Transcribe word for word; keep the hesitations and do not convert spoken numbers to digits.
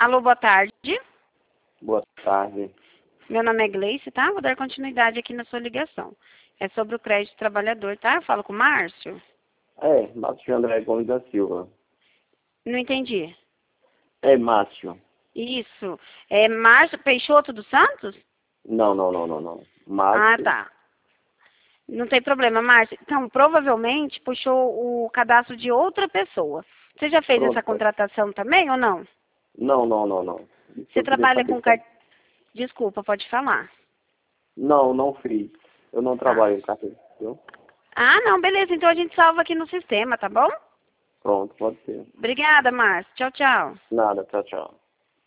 Alô, boa tarde. Boa tarde. Meu nome é Gleice, tá? Vou dar continuidade aqui na sua ligação. É sobre o crédito trabalhador, tá? Eu falo com o Márcio? É, Márcio André Gomes da Silva. Não entendi. É, Márcio. Isso. É Márcio Peixoto dos Santos? Não, não, não, não, não. Ah, Márcio. tá. Não tem problema, Márcio. Então, provavelmente puxou o cadastro de outra pessoa. Você já fez essa Pronto. contratação também ou não? Não, não, não, não. Você Eu queria trabalha saber com se... car... Desculpa, pode falar. Não, não fiz. Eu não Tá. trabalho em carteira, viu? Ah, não, beleza. Então a gente salva aqui no sistema, tá bom? Pronto, pode ser. Obrigada, Márcio. Tchau, tchau. Nada, tchau, tchau.